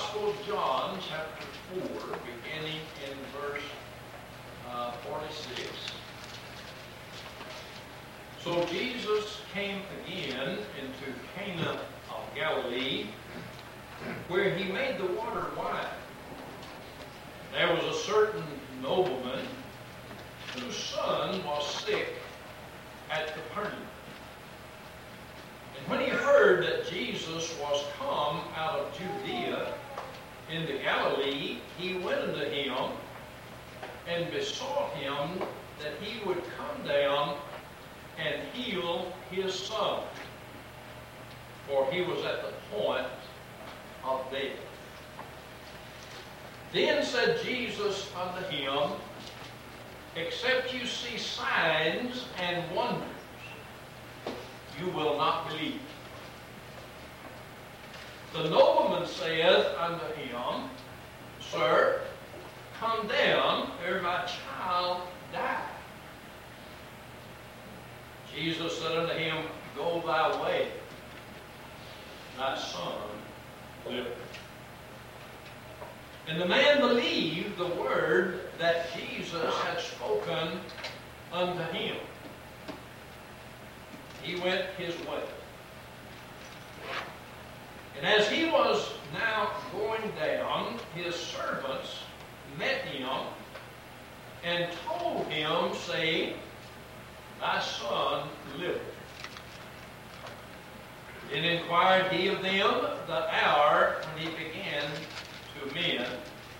Gospel of John, chapter 4, beginning in verse 46. So Jesus came again into Cana of Galilee, where he made the water wine. There was a certain nobleman whose son was sick at Capernaum. And when he heard that Jesus was come out of Judea into Galilee, he went unto him and besought him that he would come down and heal his son, for he was at the point of death. Then said Jesus unto him, Except you see signs and wonders, you will not believe. The nobleman saith unto him, Sir, come down, ere my child die. Jesus said unto him, Go thy way, thy son liveth. And the man believed the word that Jesus had spoken unto him. He went his way. And as he was now going down, his servants met him and told him, saying, Thy son liveth. Then inquired he of them the hour when he began to mend.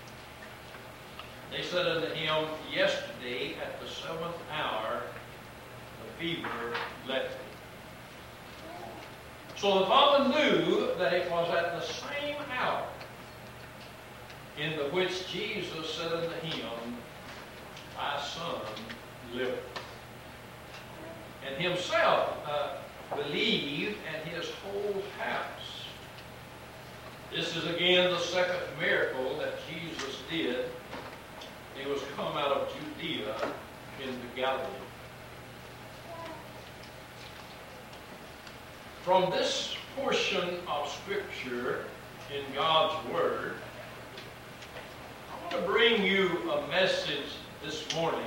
They said unto him, Yesterday at the 7th hour the fever left him. So the father knew that it was at the same hour in the which Jesus said unto him, Thy son liveth. And himself believed, and his whole house. This is again the second miracle that Jesus did. He was come out of Judea into Galilee. From this portion of Scripture in God's Word, I want to bring you a message this morning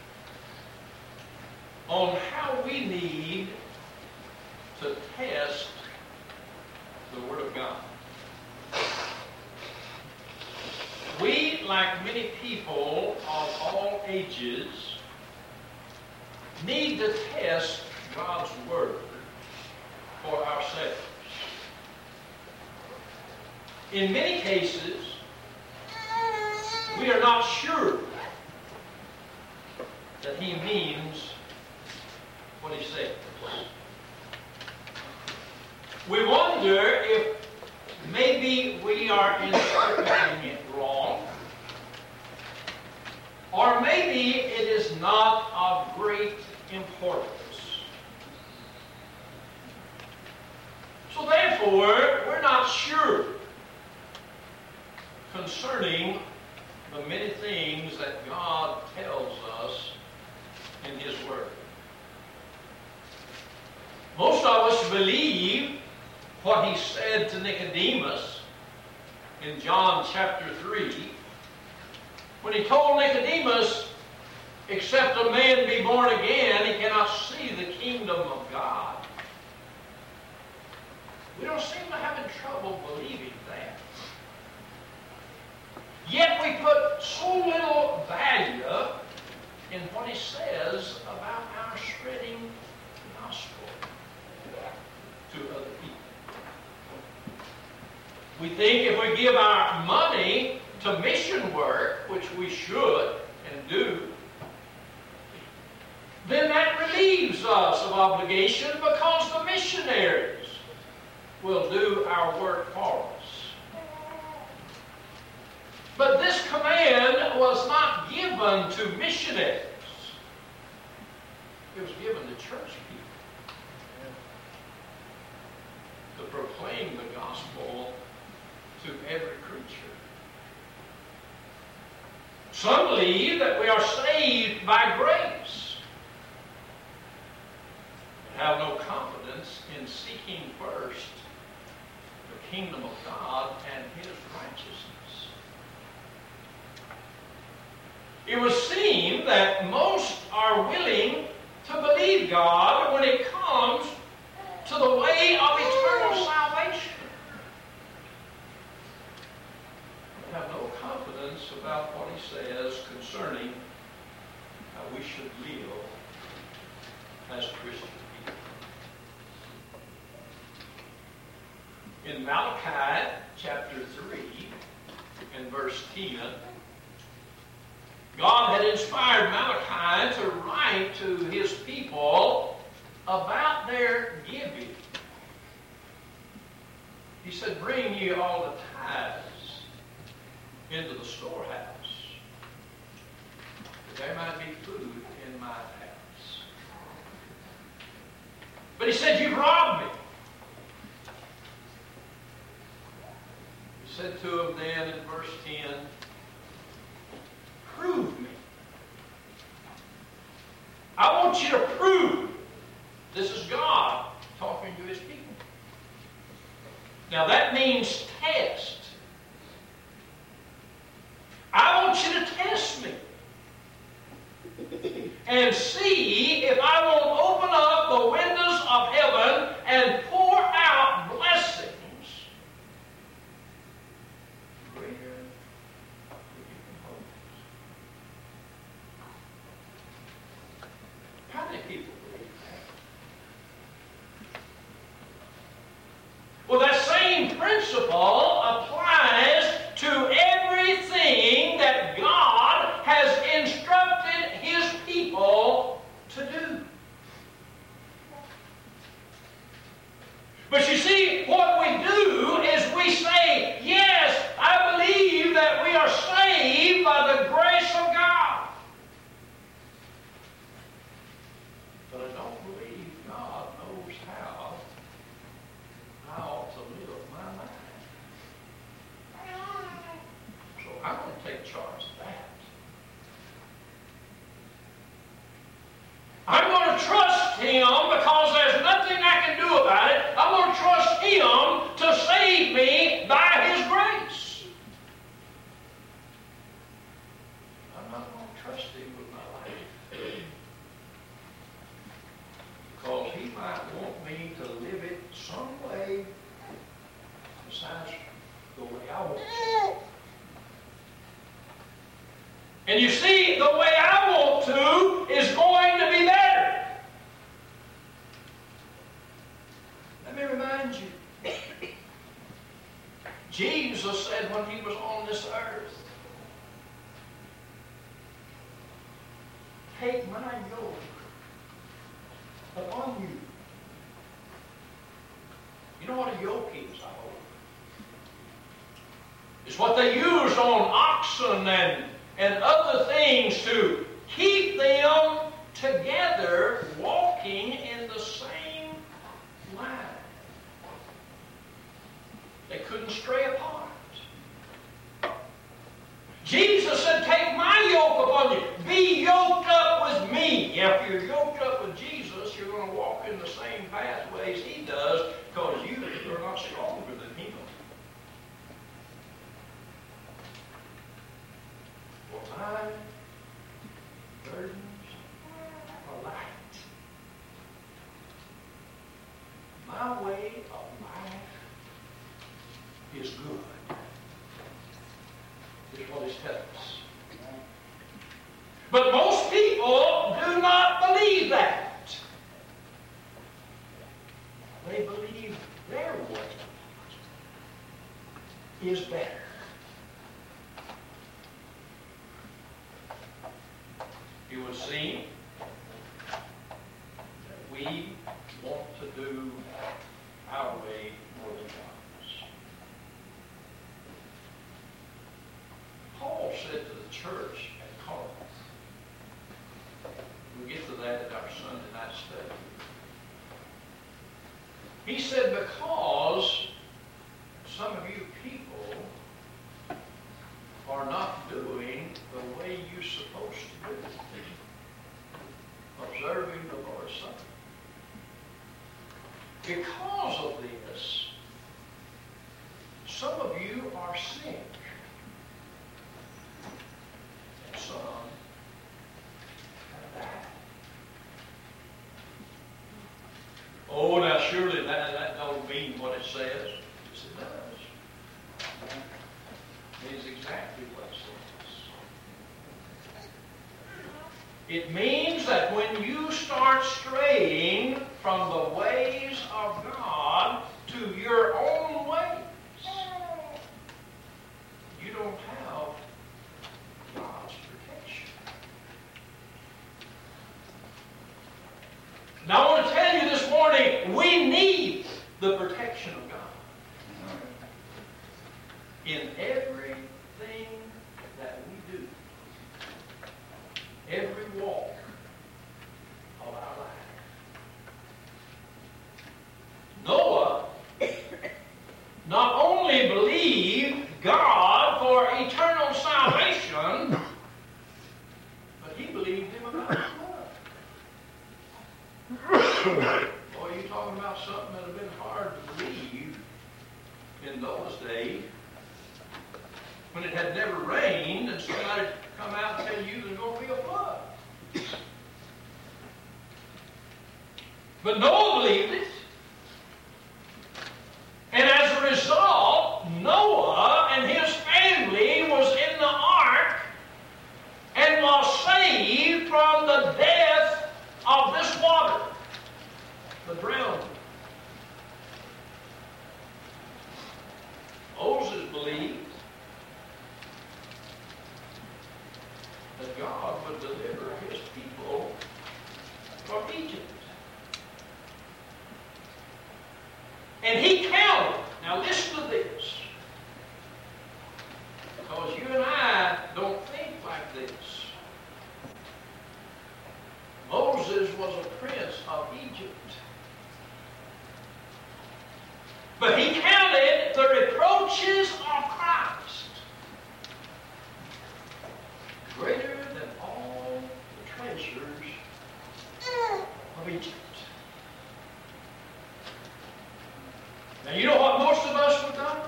on how we need to test the Word of God. We, like many people of all ages, need to test God's Word for ourselves. In many cases, we are not sure that He means what He says. We wonder if maybe we are interpreting it wrong, or maybe it is not of great importance. So therefore, we're not sure concerning the many things that God tells us in His Word. Most of us believe what He said to Nicodemus in John chapter 3, when He told Nicodemus, except a man be born again, he cannot see the kingdom of God. We don't seem to have any trouble believing that. Yet we put so little value in what He says about our spreading the gospel to other people. We think if we give our money to mission work, which we should and do, then that relieves us of obligation because the missionaries will do our work for us. But this command was not given to missionaries. It was given to church people to proclaim the gospel to every creature. Some believe that we are saved by grace and have no confidence in seeking first the kingdom of God and His righteousness. righteousness. It would seem that most are willing to believe God when it comes to the way of eternal salvation. They have no confidence about what he says concerning how we should live as Christian people. In Malachi chapter 3 and verse 10, God had inspired Malachi to write to his people about their giving. He said, "Bring ye all the tithes into the storehouse, that there might be food in my house." But he said, "You've robbed me." He said to him then in verse 10, "Prove me." I want you to prove. This is God talking to his people. Now that means test. I want you to test me and see if I won't open up the windows of heaven and pour out blessings greater than you can hold. How many people believe that? Well, that same principle applies to everything that God has instructed his people to do. But you see, what we do is we say, "Yes, I believe that we are saved by the grace of God." But I don't believe God knows how I ought to live my life. So I'm going to take charge of that. I'm going to trust him because there's nothing I can do about it. I'm going to trust him to save me by his grace. I'm not going to trust him with my life, because he might want me to live it some way besides the way I want to. And you see, the way I want to is going to be better. Let me remind you, Jesus said when he was on this earth, "Take my yoke upon you." You know what a yoke is, I hope? It's what they used on oxen and other things to keep them together, walking in the same line. They couldn't stray apart. Jesus said, "Take my yoke upon you. Be yoked up with me." If you're yoked up with Jesus, you're going to walk in the same pathways he does, because you are not stronger than him. For my burdens are light. My way of life is good. Is what he's telling us. But most people do not believe that. They believe their way is better. It would seem that we want to do our way more than God's. Paul said to the church at Corinth, we'll get to that at our Sunday night study. He said, because some of you people are not doing the way you're supposed to do it, observing the Lord's Supper. Because of this, some of you are sick. exactly what it says. It means that when you start straying from the ways of God to your own ways, you don't have God's protection. Now I want to tell you this morning, we need the protection of God in everything that we do, every walk of our life. Noah not only believed God for eternal salvation, but he believed him about his blood. Boy, you're talking about something that would have been hard to believe in those days when it had never rained and somebody come out and tell you there's going to be a flood. But Noah believed it. And as a result, Noah and his family was in the ark and was saved from the death of this water, the drowning. Moses believed that God would deliver his people from Egypt. And he counted. Now listen to this. Because you and I don't think like this. Moses was a prince of Egypt. But he counted the reproaches of Christ greater than all the treasures of Egypt. Now you know what most of us would have done?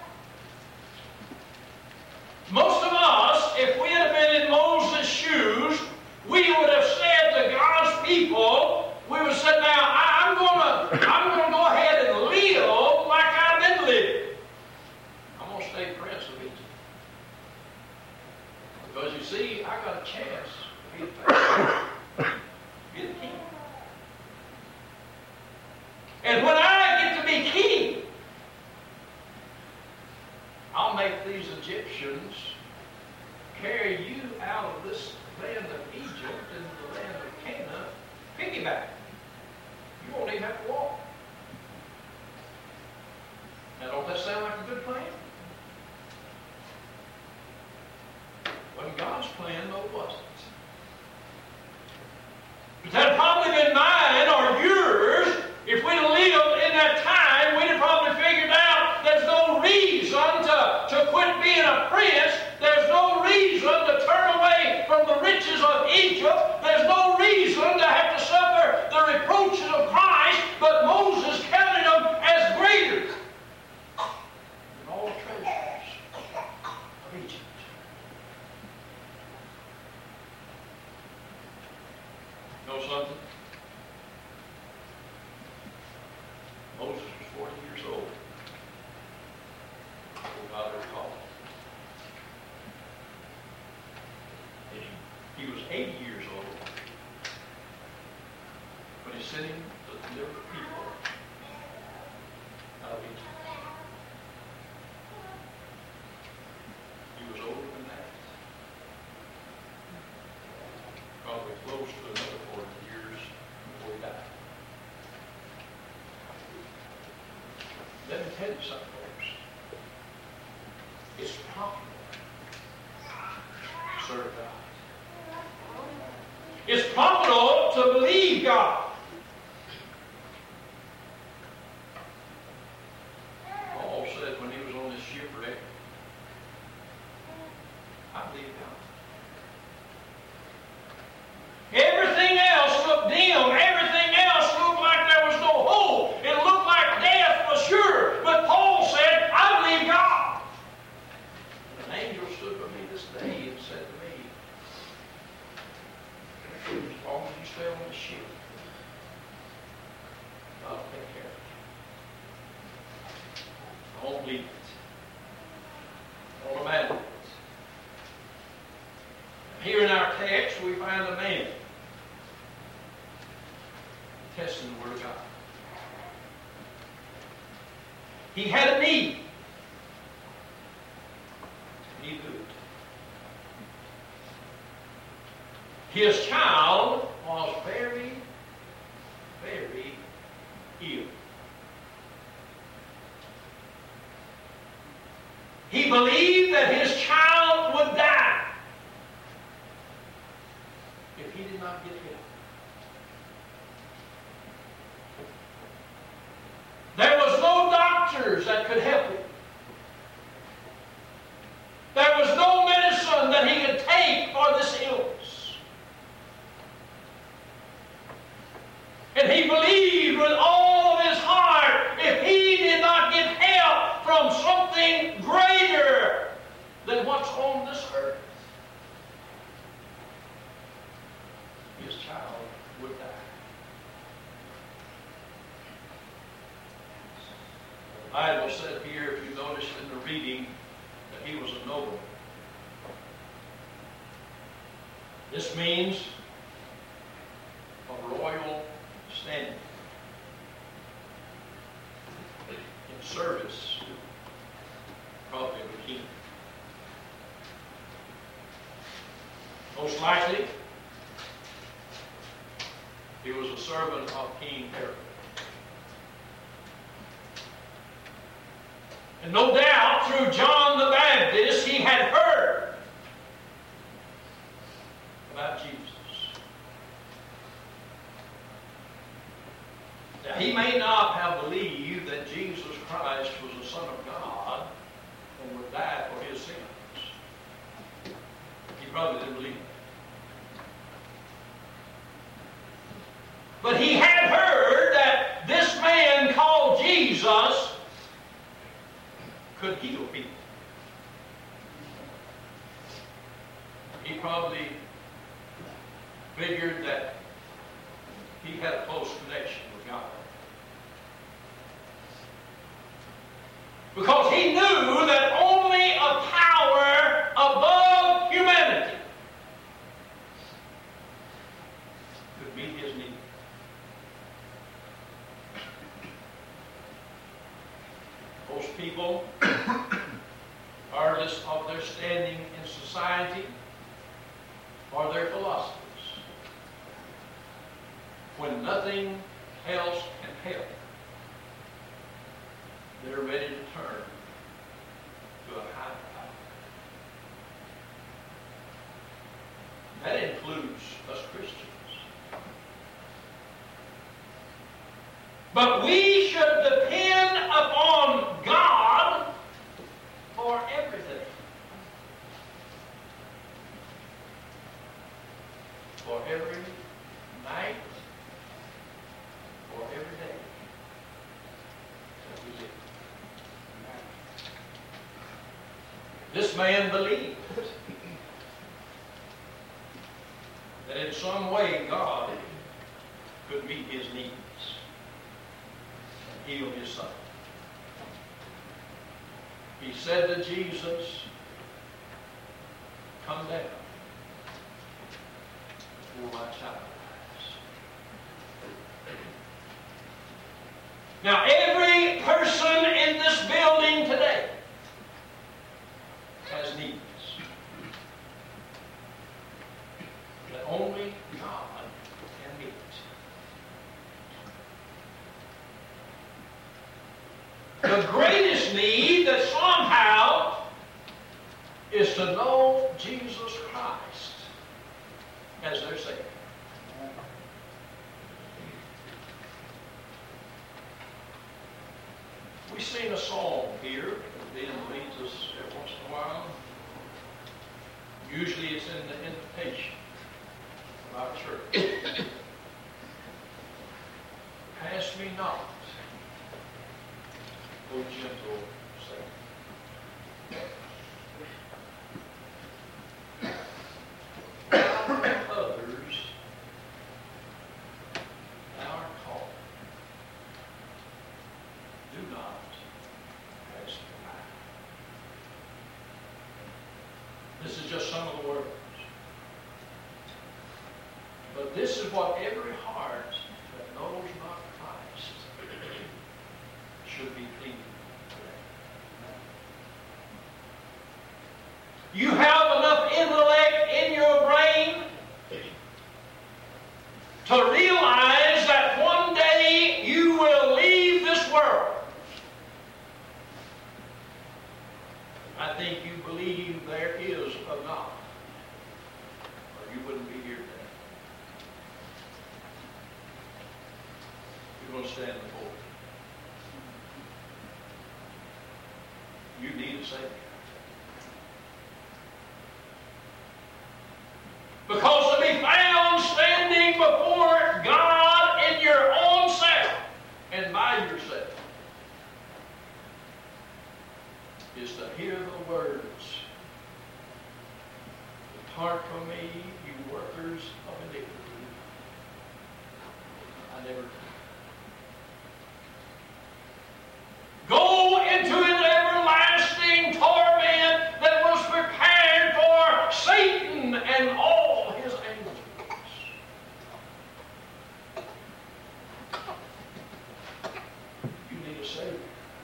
Most of us, if we had been in Moses' shoes, we would have said to God's people, we would have said, now I'm going to go ahead and live like I've been living. I'm going to stay prince of Egypt. Because you see, I got a chance to be the Pharaoh, be the king. And when I get to be king, I'll make these Egyptians carry you out of this land of Egypt into the land of Canaan, piggyback. You won't even have to walk. Now, don't that sound like a good plan? Wasn't God's plan, though, was it? But that had probably been mine or yours. If we'd have lived in that time, we'd have probably figured out there's no reason to quit being a prince. There's no reason to turn away from the riches of Egypt. There's no reason to have to suffer the reproaches of Christ. But Moses counted them as greater than all the treasures of Egypt. Know something? Moses was 40 years old when God ever called him. And he was 80 years old when he sent him to deliver people out of Egypt. He was older than that. Probably close to another 40 years before he died. Let me tell you something, folks. It's profitable to serve God. It's profitable to believe God. Paul said when he was on this shipwreck, I believe God. Everything else looked dim. Everything else looked like there was no hope. It looked like death was sure. But Paul said, I believe God. And an angel stood by me this day and said to me, as long as you stay on the ship, God will take care of you. Don't leave it. Don't abandon it. Here in our text, we find a man testing the Word of God. He had a need. He knew it. His child was very, very ill. He believed that his child would die if he did not get help. There was no doctors that could help him. There was no medicine that he could take for this illness. And he believed with all of his heart, if he did not get help from something greater than what's on this earth, his child would die. The Bible said here, if you noticed in the reading, that he was a nobleman. This means a royal standing in service, probably of the king. Most likely, he was a servant of King Herod. And no doubt, through John the Baptist, he had heard about Jesus. Now, he may not have believed that Jesus Christ was the Son of God and would die for his sins. He probably didn't believe that. But he had heard that this man called Jesus could heal people. He probably figured that he had a close connection with God. Because he knew that only a power above humanity could meet his need. Most people, regardless of their standing in society or their philosophies, when nothing else can help, they're ready to turn to a higher power. That includes us Christians. But we should depend upon God for everything. For every night, for every day that we live. This man believed that in some way God could meet his needs. Heal his son. He said to Jesus, "Come down before my child dies." Now, every person in this building today has needs that only God can meet. The greatest need that somehow is to know Jesus Christ as their Savior. We sing a song here that Ben leads us every once in a while. Usually it's in the invitation of our church. Pass me not, O gentle Savior. Thou others, thou art called. Do not pass me by. This is just some of the words. This is what every heart that knows not Christ should be thinking today. You have enough intellect in your brain to realize that one day you will leave this world. I think you believe there is a God, or you wouldn't be here today. You're going to stand before you. You need a Savior. Because to be found standing before God in your own self and by yourself is to hear the words, "Depart from me, you workers of iniquity. I never did." Go into an everlasting torment that was prepared for Satan and all his angels. You need a Savior.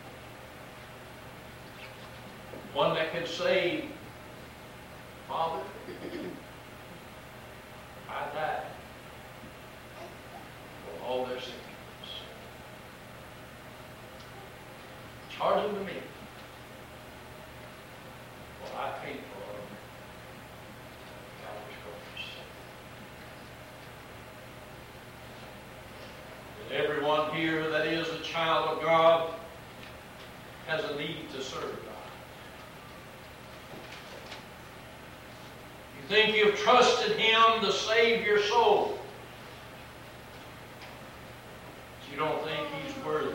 One that can say, "Father, I died for all their sins. Charge them to me. For I paid for them. Calvary's cross." And everyone here that is a child of God has a need to serve God. You think you've trusted Him to save your soul, but you don't think He's worthy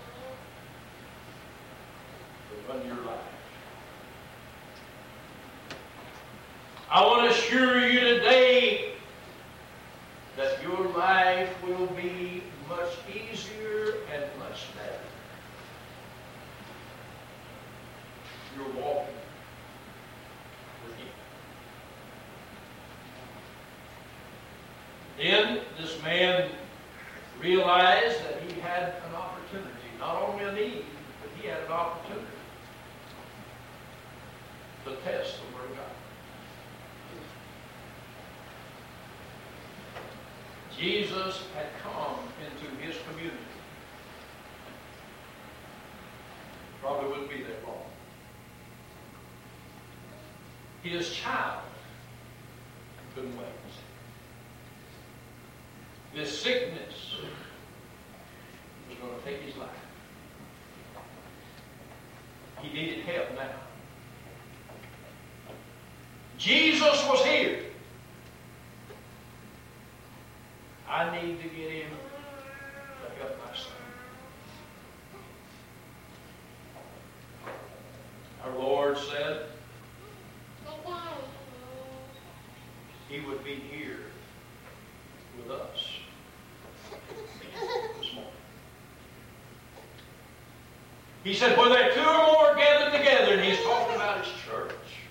to run your life. I want to assure you today that your life will be much easier and much better. You're walking with Him. Then this man realized that he had an opportunity, not only a need, but he had an opportunity to test the Word of God. Jesus had come into his community. Probably wouldn't be there long. His child couldn't wait. This sickness was going to take his life. He needed help now. Jesus was here. I need to get him to help my son. Our Lord said He would be here with us this morning. He said, "Where there are two or more gathered together," and He's talking about His church.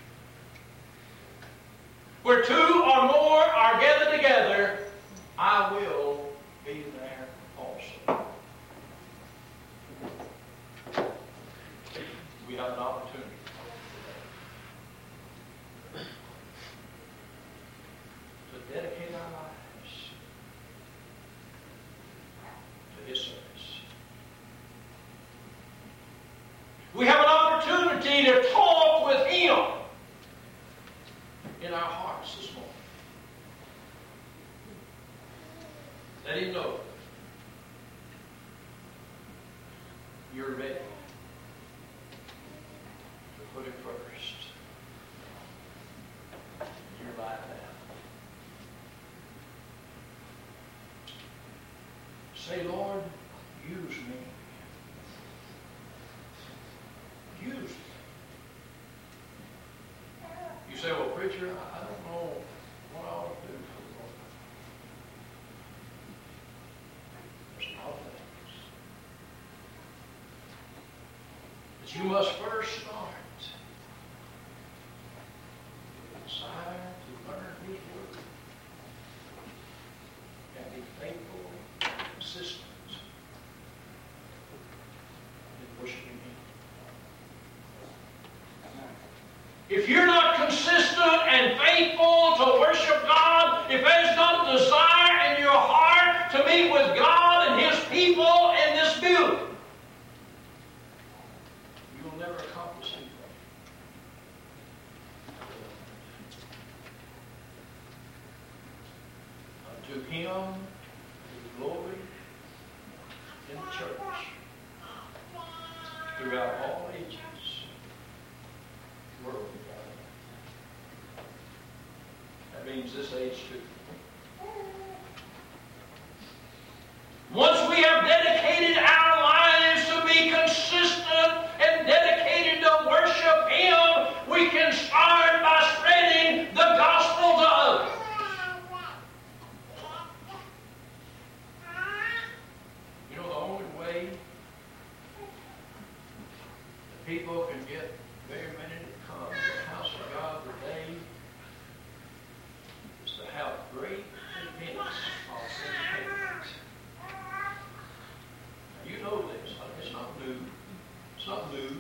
"Where two or more are gathered together, I will be there also." We have an opportunity to dedicate our lives to His service. We have an opportunity to talk with Him in our hearts this morning. Let Him know you're ready to put Him first in your life now. Say, "Lord, use me. Use me." You say, "Well, preacher, I don't know what I ought to do for the Lord." There's a lot of things. But you must first start with a desire to learn His Word. if you're not consistent and faithful to worship God, if there's not a desire in your heart to meet with God and His people in this building, you'll never accomplish anything. Unto Him is glory in the church throughout all ages, world without end. That means this age too. Once we have dedicated our lives to be consistent and dedicated to worship Him, we can start by spreading the gospel to others. You know, the only way that people can get very many to come to the house of God today is to have great events of repentance. You know this. It's not new. It's not news.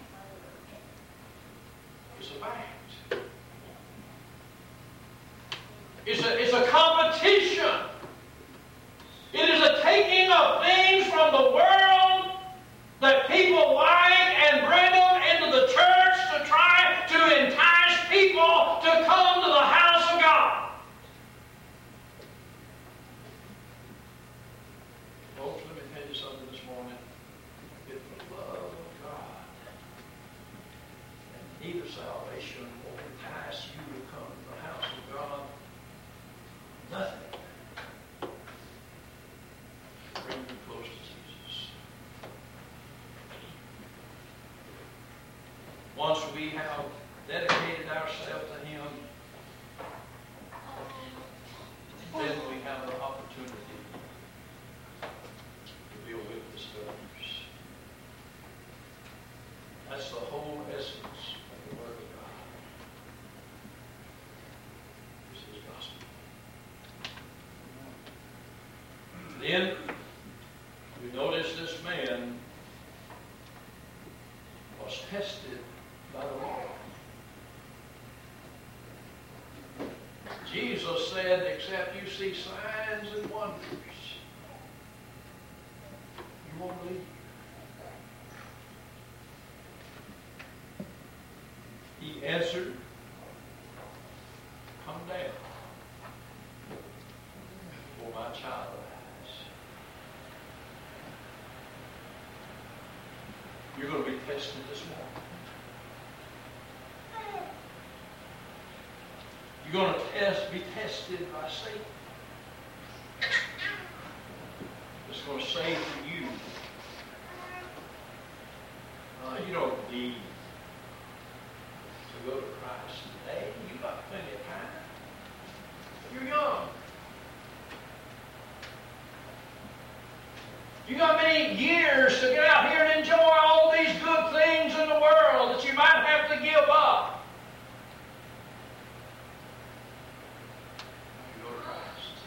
It's a fact. It's a competition. It is a taking of things from the world that people like and bring them into the church to try to entice people to come to the house of God. Folks, let me tell you something this morning. If the love of God and need of salvation will entice you to come to the house of God, nothing will bring you close to Jesus. Once we have dedicated ourselves to Him, then we have an opportunity to be a witness to others. That's the whole essence of the Word of God. It's His gospel. Then we notice this man was tested by the Lord. Jesus said, except you see signs and wonders, you won't believe. He answered, come down, for my child lies. You're going to be tested this morning. You're going to be tested by Satan. It's going to say to you, you don't need to go to Christ today. You've got plenty of time. You're young. You got many years to get out here and enjoy all these good things in the world that you might have to give up. You go to Christ.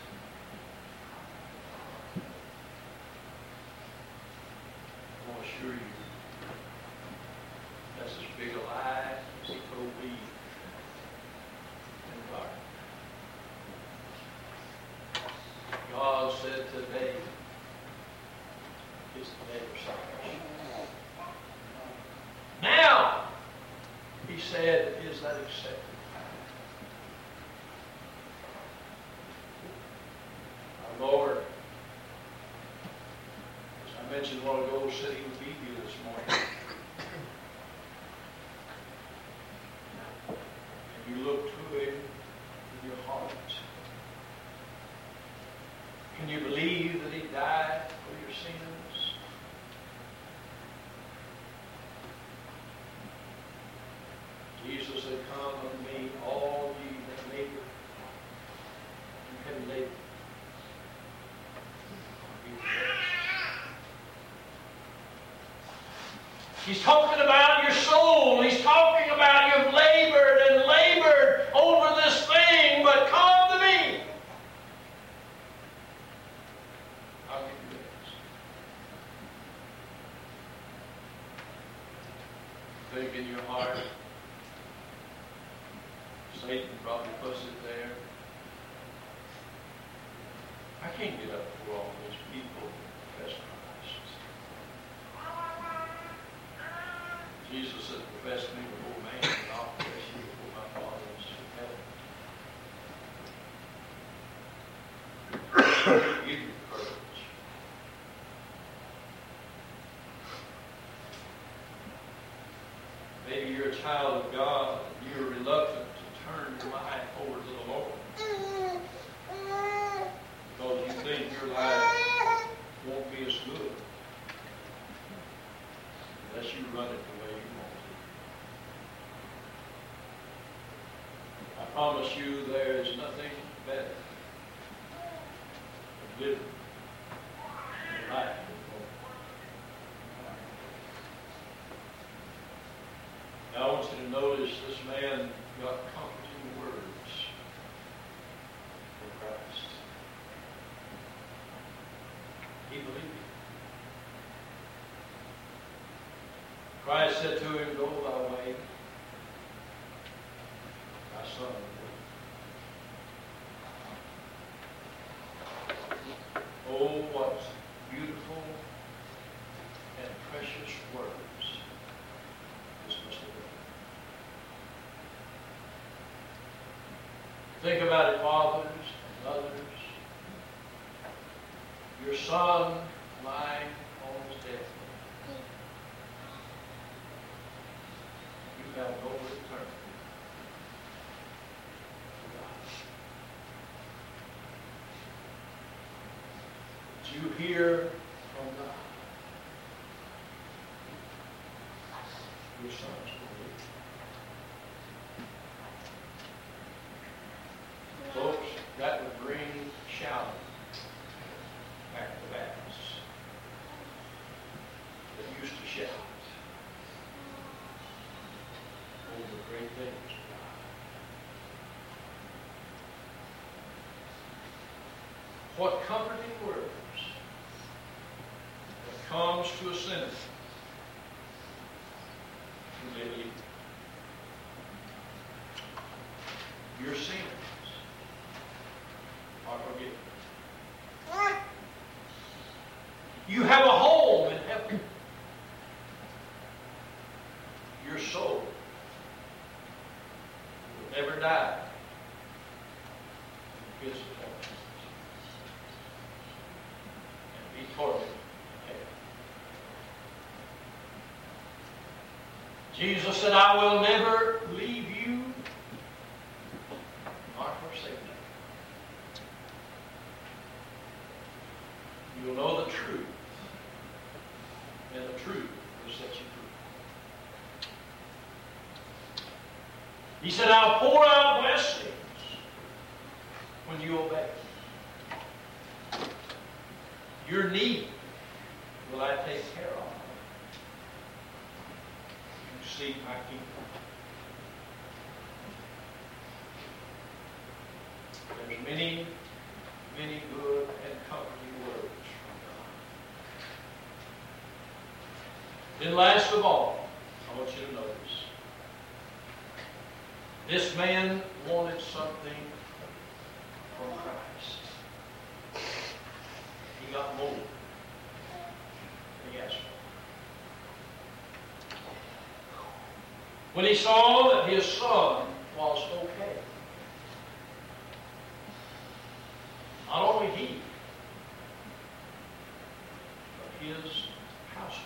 I want to assure you, that's as big a lie as He told me in the garden. God said today is the day of salvation. Now, He said, is that accepted? Our Lord, as I mentioned a while ago, said He would be here this morning. And you look to Him in your heart. Can you believe that He died for your sins? Jesus said, come unto me, all ye that labor and heavy laden. He's talking about your soul. He's talking about you've labored and labored over this thing, but come to me. I'll give you rest. Think in your heart, Satan probably puts it there. I can't get up for all these people who profess Christ. Jesus said, profess me before man, and I'll profess you before my Father in heaven. Give you courage. Maybe you're a child of God, and you're reluctant to turn your life over to the Lord. Because you think your life won't be as good unless you run it the way you want to. I promise you there is nothing better than living your life with the Lord. Now I want you to notice this man got comforting words from Christ. He believed it. Christ said to him, go thy way, thy son liveth. Oh, what beautiful and precious words this must have been. Think about it, fathers and mothers. Your son lying on his deathbed. You have no return to God. Did you hear from God? Your son's going to live. Folks, that would bring shouting back to the Baptists that used to shout over the great things of God. What comforting words that comes to a sinner who may believe. Your sins are forgiven. You have a home in heaven. Your soul will never die in the pits of hell and be tormented in hell. Jesus said, I will never leave you nor forsake you. You'll know the truth, and the truth will set you free. He said, I'll pour out blessings when you obey. Your need will I take care of. You seek my kingdom. There's many, many good and comforting words from God. Then last of all, I want you to notice, this man wanted something from Christ. He got more than he asked for. When he saw that his son was okay, not only he, but his household.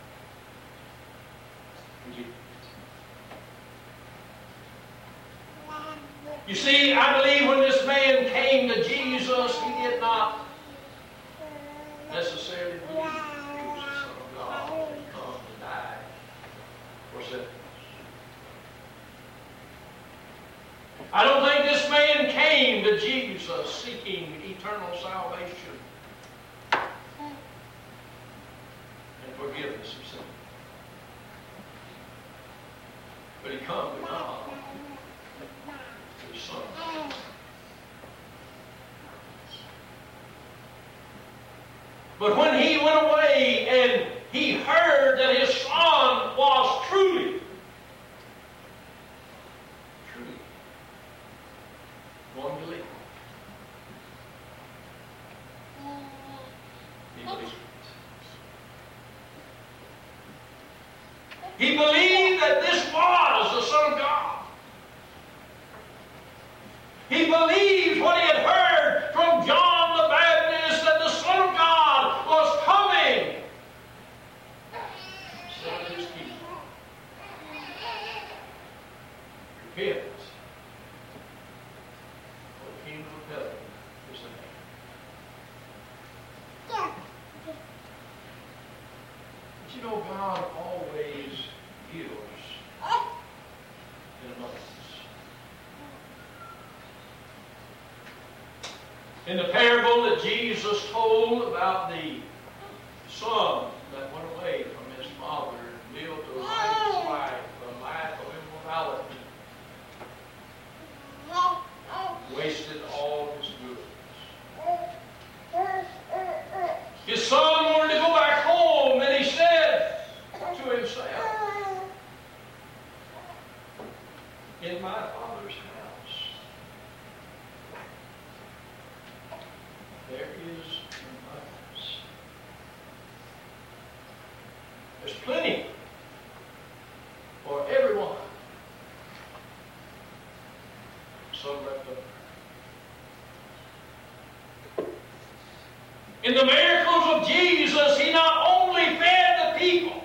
You see, I believe when this man came to Jesus, he did not necessarily believe he was the Son of God and come to die for sinners. I don't think this man came to Jesus seeking eternal salvation and forgiveness of sin. But he come to God, his Son. But when he went away and he heard that his son was truly going to believe. He believed. He believed that this was the Son of God. He believed what he had heard from John the Baptist, that the Son of God was coming. So it is people. Repent. For the kingdom of heaven is at hand. But you know, God always gives in abundance. In the parable that Jesus told about the son that went away from his father and lived a righteous life, a life of immorality, wasted all his goods. His son wanted to go back home, and he said to himself, in my Father's house there is abundance. There's plenty for everyone. Some left over. In the miracles of Jesus, he not only fed the people,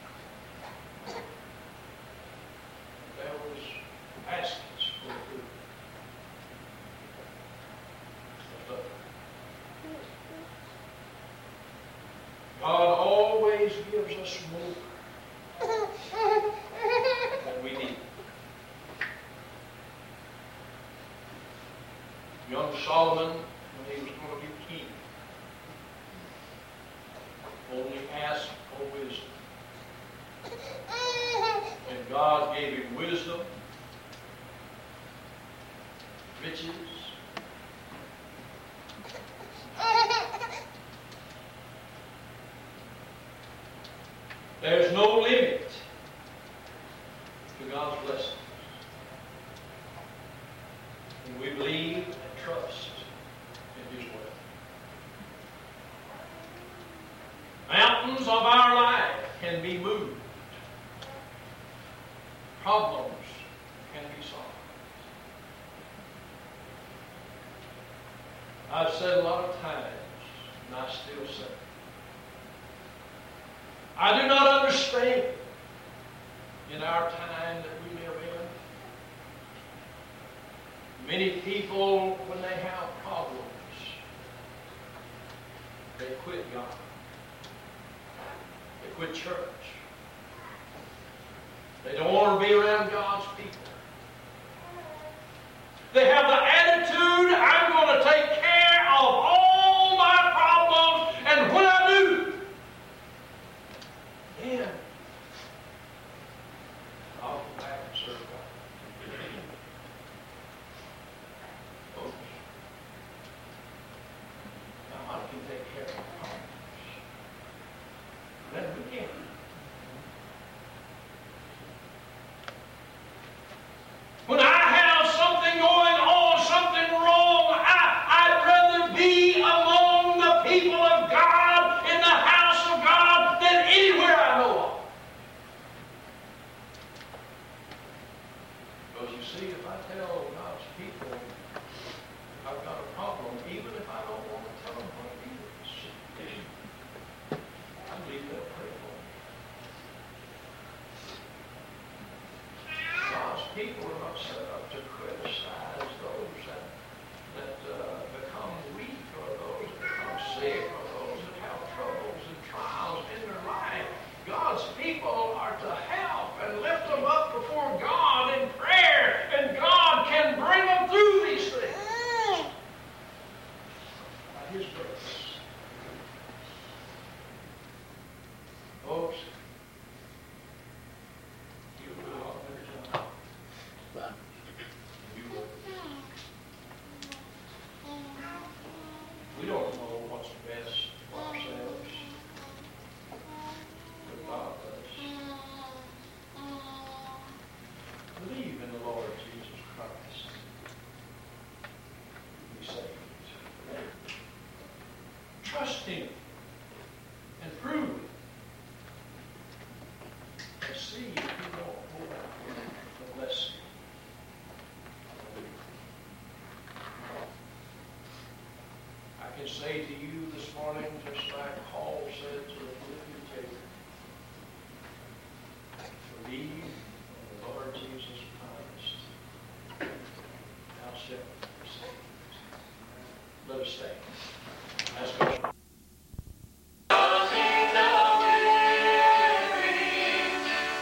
there was baskets full of food. God always gives us more than we need. Young Solomon, when he was going to be king, only asked for wisdom. And God gave him wisdom, riches, there's no limit to God's blessings. And we believe and trust in His word. Mountains of our life can be moved. Problems can be solved. I've said a lot of times, and I still say, I do not understand in our time that we live in. Many people, when they have problems, they quit God. They quit church. They don't want to be around God's people. They have the attitude, I'm going to take care of all my problems, and when I do, then I'll go back and serve God. Folks, God can take care of our problems. Then we can. When I have something going on, something wrong, I'd rather be among the people of God, in the house of God, than anywhere I know of. Because you see, if I tell God's people I've got a problem, even if I don't want to tell them what it is, I believe they'll pray for me. God's people are not set up to criticize those that become weak, or those that become sick, or those that have troubles and trials in their life. God's people are to help and lift them up before God in prayer, and God can bring them through these things by His grace. Folks, you will do a lot better job can say to you this morning,